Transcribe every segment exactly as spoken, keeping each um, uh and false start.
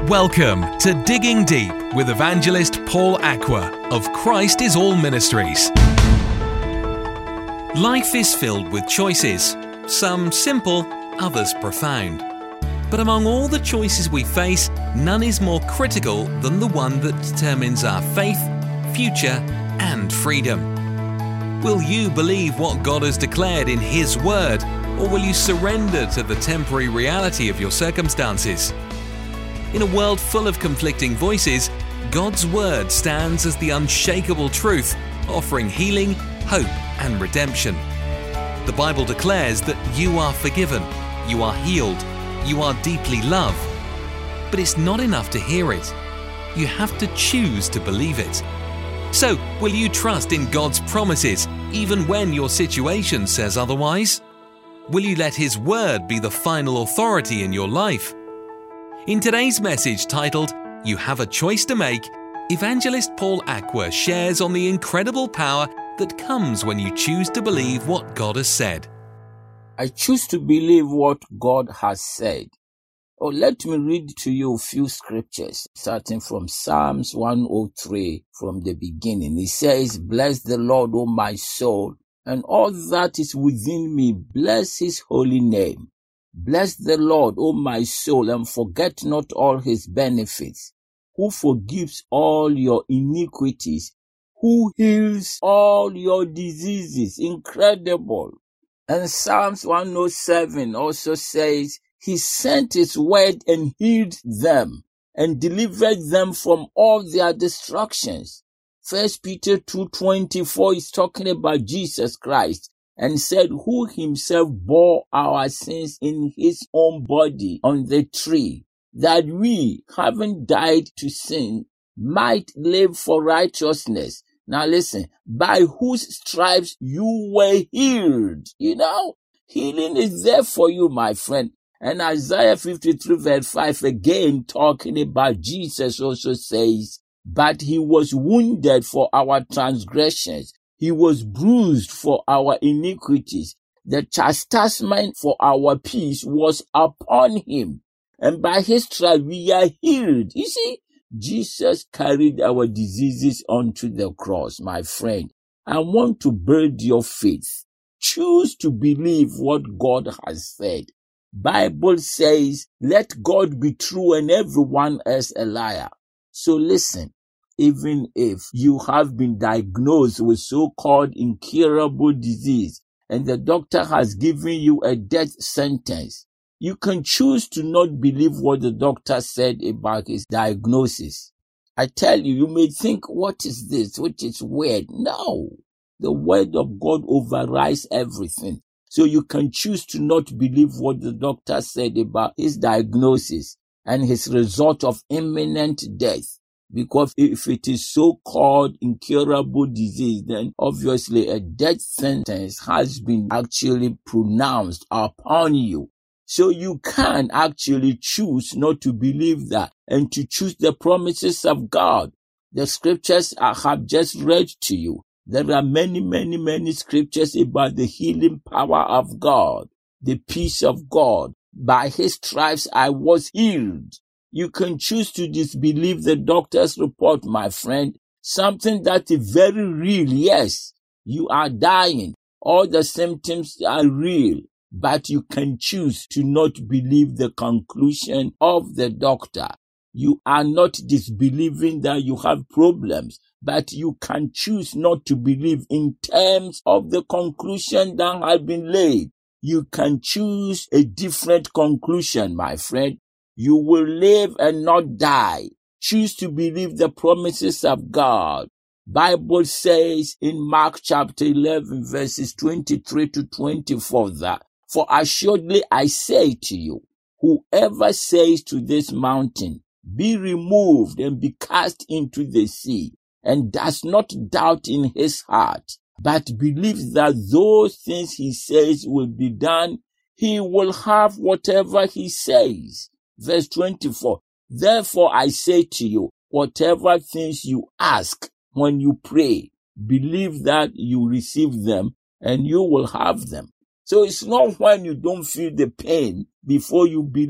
Welcome to Digging Deep with evangelist Paul Aqua of Christ is All Ministries. Life is filled with choices, some simple, others profound. But among all the choices we face, none is more critical than the one that determines our faith, future, and freedom. Will you believe what God has declared in His Word, or will you surrender to the temporary reality of your circumstances? In a world full of conflicting voices, God's Word stands as the unshakable truth, offering healing, hope, and redemption. The Bible declares that you are forgiven, you are healed, you are deeply loved. But it's not enough to hear it. You have to choose to believe it. So, will you trust in God's promises, even when your situation says otherwise? Will you let His Word be the final authority in your life? In today's message titled, You Have a Choice to Make, evangelist Paul Aqua shares on the incredible power that comes when you choose to believe what God has said. I choose to believe what God has said. Oh, let me read to you a few scriptures, starting from Psalms one oh three from the beginning. It says, Bless the Lord, O my soul, and all that is within me, bless His holy name. Bless the Lord, O my soul, and forget not all His benefits, who forgives all your iniquities, who heals all your diseases. Incredible. And Psalms one oh seven also says, He sent His word and healed them and delivered them from all their destructions. First Peter two twenty-four is talking about Jesus Christ and said, who Himself bore our sins in His own body on the tree, that we, having died to sin, might live for righteousness. Now listen, by whose stripes you were healed. You know, healing is there for you, my friend. And Isaiah fifty-three verse five again, talking about Jesus, also says, but He was wounded for our transgressions. He was bruised for our iniquities. The chastisement for our peace was upon Him. And by His stripes we are healed. You see, Jesus carried our diseases onto the cross, my friend. I want to build your faith. Choose to believe what God has said. Bible says, let God be true and everyone else a liar. So listen, even if you have been diagnosed with so-called incurable disease and the doctor has given you a death sentence, you can choose to not believe what the doctor said about his diagnosis. I tell you, you may think, what is this? Which is weird. No, the word of God overrides everything. So you can choose to not believe what the doctor said about his diagnosis and his result of imminent death. Because if it is so-called incurable disease, then obviously a death sentence has been actually pronounced upon you. So you can actually choose not to believe that and to choose the promises of God. The scriptures I have just read to you. There are many, many, many scriptures about the healing power of God, the peace of God. By His stripes I was healed. You can choose to disbelieve the doctor's report, my friend. Something that is very real. Yes, you are dying. All the symptoms are real. But you can choose to not believe the conclusion of the doctor. You are not disbelieving that you have problems, but you can choose not to believe in terms of the conclusion that has been laid. You can choose a different conclusion, my friend. You will live and not die. Choose to believe the promises of God. Bible says in Mark chapter eleven verses twenty-three to twenty-four that, for assuredly I say to you, whoever says to this mountain, be removed and be cast into the sea, and does not doubt in his heart, but believes that those things he says will be done, he will have whatever he says. Verse twenty-four, therefore I say to you, whatever things you ask when you pray, believe that you receive them and you will have them. So it's not when you don't feel the pain before you believe.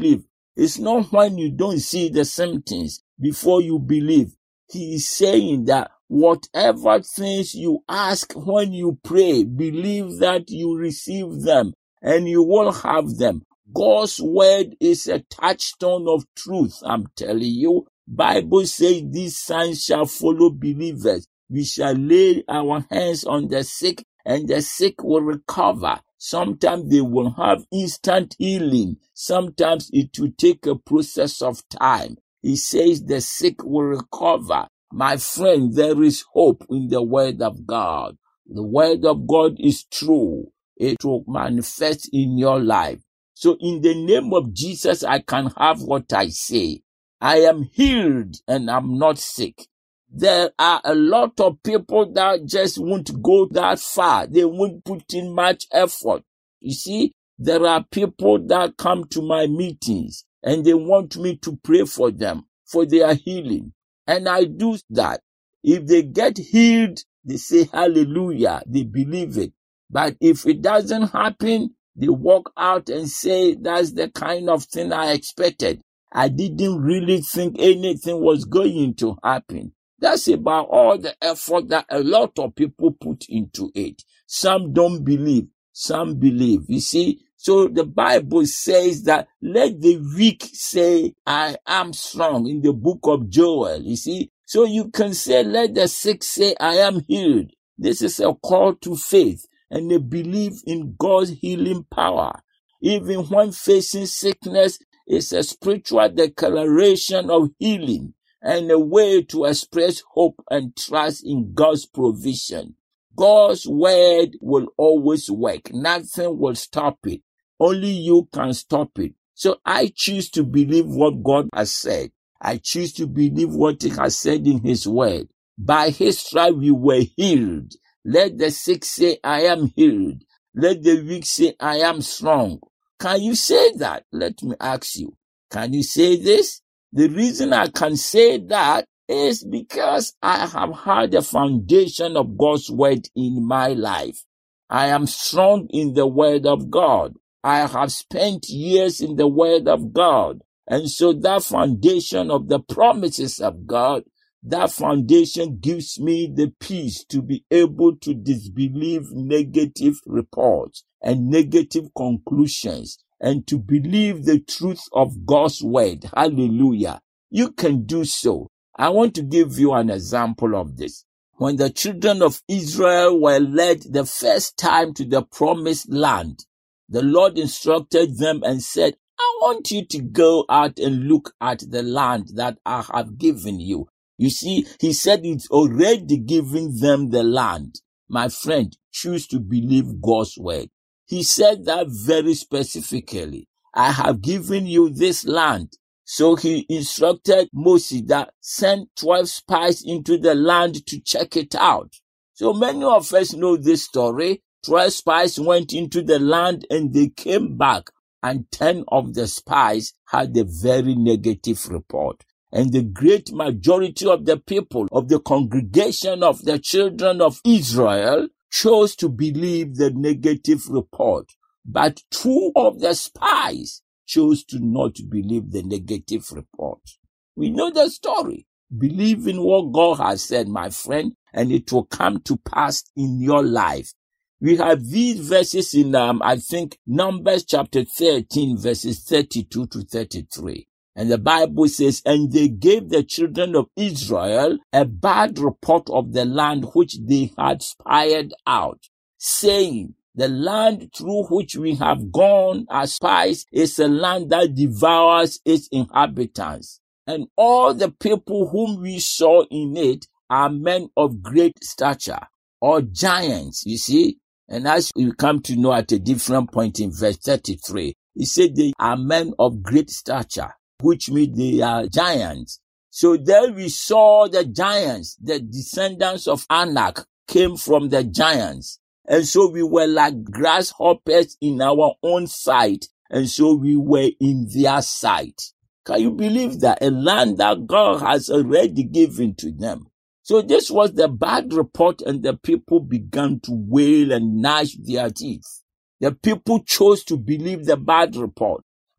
It's not when you don't see the symptoms before you believe. He is saying that whatever things you ask when you pray, believe that you receive them and you will have them. God's word is a touchstone of truth. I'm telling you, Bible says these signs shall follow believers. We shall lay our hands on the sick and the sick will recover. Sometimes they will have instant healing. Sometimes it will take a process of time. He says the sick will recover. My friend, there is hope in the word of God. The word of God is true. It will manifest in your life. So in the name of Jesus, I can have what I say. I am healed and I'm not sick. There are a lot of people that just won't go that far. They won't put in much effort. You see, there are people that come to my meetings and they want me to pray for them, for their healing. And I do that. If they get healed, they say hallelujah, they believe it. But if it doesn't happen, they walk out and say, that's the kind of thing I expected. I didn't really think anything was going to happen. That's about all the effort that a lot of people put into it. Some don't believe, some believe. You see, so the Bible says that let the weak say, I am strong in the book of Joel. You see, so you can say, let the sick say, I am healed. This is a call to faith and they believe in God's healing power. Even when facing sickness, it's a spiritual declaration of healing and a way to express hope and trust in God's provision. God's word will always work. Nothing will stop it. Only you can stop it. So I choose to believe what God has said. I choose to believe what He has said in His word. By His stripe we were healed. Let the sick say, I am healed. Let the weak say, I am strong. Can you say that? Let me ask you. Can you say this? The reason I can say that is because I have had the foundation of God's word in my life. I am strong in the word of God. I have spent years in the word of God. And so that foundation of the promises of God, that foundation gives me the peace to be able to disbelieve negative reports and negative conclusions and to believe the truth of God's word. Hallelujah. You can do so. I want to give you an example of this. When the children of Israel were led the first time to the promised land, the Lord instructed them and said, I want you to go out and look at the land that I have given you. You see, He said it's already given them the land. My friend, choose to believe God's word. He said that very specifically. I have given you this land. So He instructed Moses that send twelve spies into the land to check it out. So many of us know this story. twelve spies went into the land and they came back, and ten of the spies had a very negative report. And the great majority of the people of the congregation of the children of Israel chose to believe the negative report. But two of the spies chose to not believe the negative report. We know the story. Believe in what God has said, my friend, and it will come to pass in your life. We have these verses in, um, I think, Numbers chapter thirteen, verses thirty-two to thirty-three. And the Bible says, and they gave the children of Israel a bad report of the land which they had spied out, saying, the land through which we have gone as spies is a land that devours its inhabitants. And all the people whom we saw in it are men of great stature, or giants, you see. And as we come to know at a different point in verse thirty-three, he said they are men of great stature, which means they are giants. So there we saw the giants, the descendants of Anak came from the giants. And so we were like grasshoppers in our own sight. And so we were in their sight. Can you believe that? A land that God has already given to them. So this was the bad report, and the people began to wail and gnash their teeth. The people chose to believe the bad report.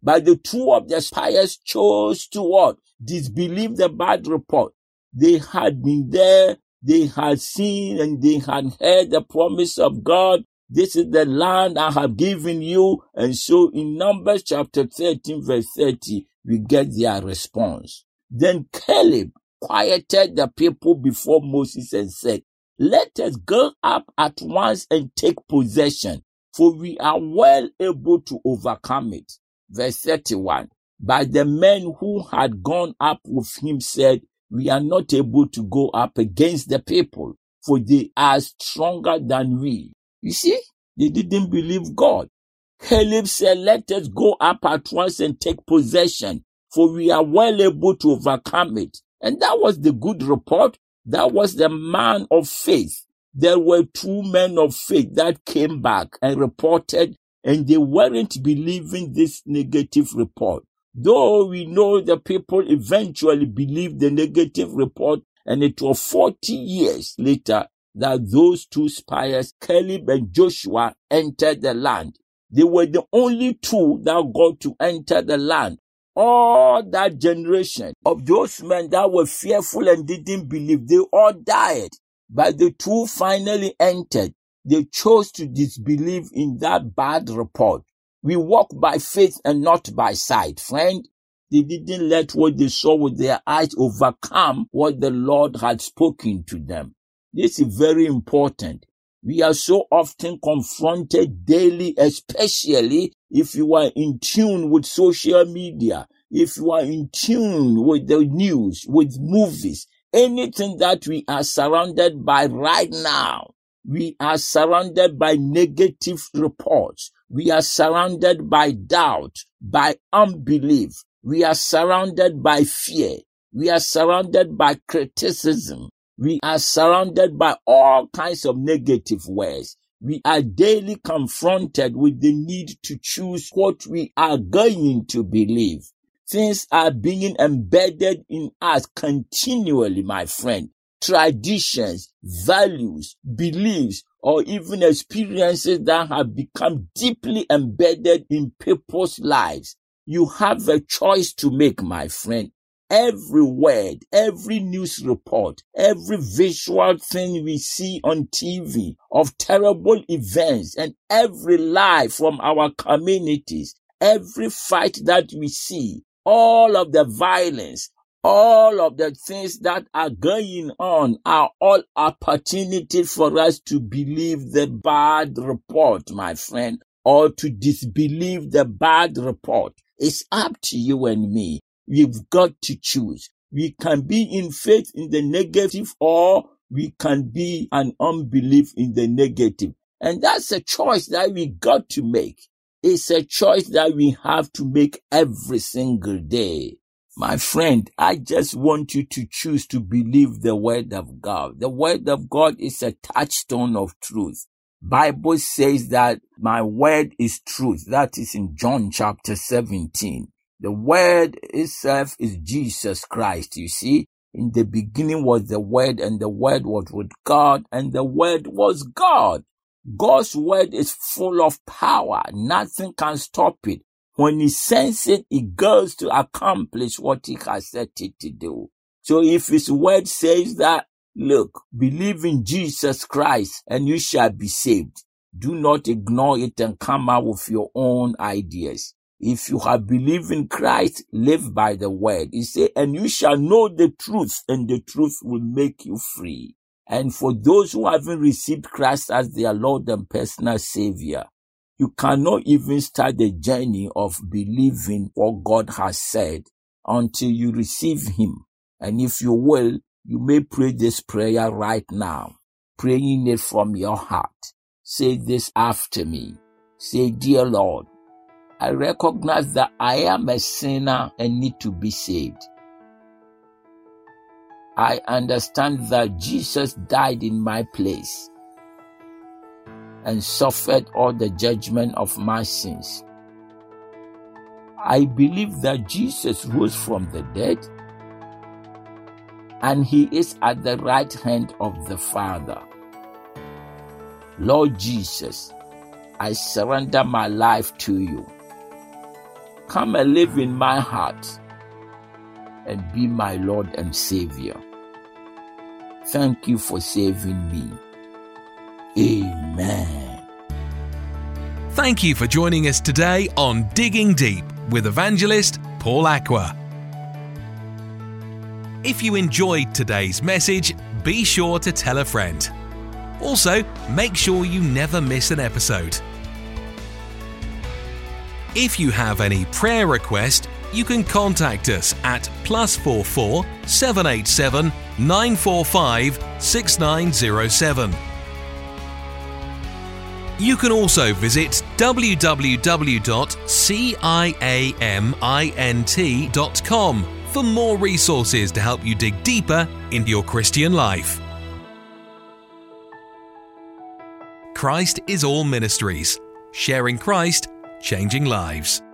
But the two of the spies chose to what? Disbelieve the bad report. They had been there, they had seen, and they had heard the promise of God. This is the land I have given you. And so in Numbers chapter thirteen, verse thirty, we get their response. Then Caleb quieted the people before Moses and said, let us go up at once and take possession, for we are well able to overcome it. Verse thirty-one, but the men who had gone up with him said, we are not able to go up against the people, for they are stronger than we. You see, they didn't believe God. Caleb said, let us go up at once and take possession, for we are well able to overcome it. And that was the good report. That was the man of faith. There were two men of faith that came back and reported, and they weren't believing this negative report. Though we know the people eventually believed the negative report, and it was forty years later that those two spies, Caleb and Joshua, entered the land. They were the only two that got to enter the land. All that generation of those men that were fearful and didn't believe, they all died. But the two finally entered. They chose to disbelieve in that bad report. We walk by faith and not by sight, friend. They didn't let what they saw with their eyes overcome what the Lord had spoken to them. This is very important. We are so often confronted daily, especially if you are in tune with social media, if you are in tune with the news, with movies, anything that we are surrounded by right now. We are surrounded by negative reports. We are surrounded by doubt, by unbelief. We are surrounded by fear. We are surrounded by criticism. We are surrounded by all kinds of negative words. We are daily confronted with the need to choose what we are going to believe. Things are being embedded in us continually, my friend. Traditions, values, beliefs, or even experiences that have become deeply embedded in people's lives. You have a choice to make, my friend. Every word, every news report, every visual thing we see on T V of terrible events, and every lie from our communities, every fight that we see, all of the violence, all of the things that are going on are all opportunities for us to believe the bad report, my friend, or to disbelieve the bad report. It's up to you and me. We've got to choose. We can be in faith in the negative, or we can be an unbelief in the negative. And that's a choice that we got to make. It's a choice that we have to make every single day. My friend, I just want you to choose to believe the word of God. The word of God is a touchstone of truth. Bible says that my word is truth. That is in John chapter seventeen. The word itself is Jesus Christ. You see, in the beginning was the word, and the word was with God, and the word was God. God's word is full of power. Nothing can stop it. When he sends it, it goes to accomplish what he has set it to do. So if his word says that, look, believe in Jesus Christ and you shall be saved, do not ignore it and come out with your own ideas. If you have believed in Christ, live by the word. He said, and you shall know the truth, and the truth will make you free. And for those who haven't received Christ as their Lord and personal Savior, you cannot even start the journey of believing what God has said until you receive him. And if you will, you may pray this prayer right now, praying it from your heart. Say this after me. Say, dear Lord, I recognize that I am a sinner and need to be saved. I understand that Jesus died in my place and suffered all the judgment of my sins. I believe that Jesus rose from the dead and he is at the right hand of the Father. Lord Jesus, I surrender my life to you. come and live in my heart and be my Lord and Savior. Thank you for saving me. Amen. Thank you for joining us today on Digging Deep with Evangelist Paul Aqua. If you enjoyed today's message, be sure to tell a friend. Also, make sure you never miss an episode. If you have any prayer request, you can contact us at plus four four seven eight seven nine four five six nine zero seven. You can also visit w w w dot ciamint dot com for more resources to help you dig deeper into your Christian life. Christ is All Ministries, sharing Christ, changing lives.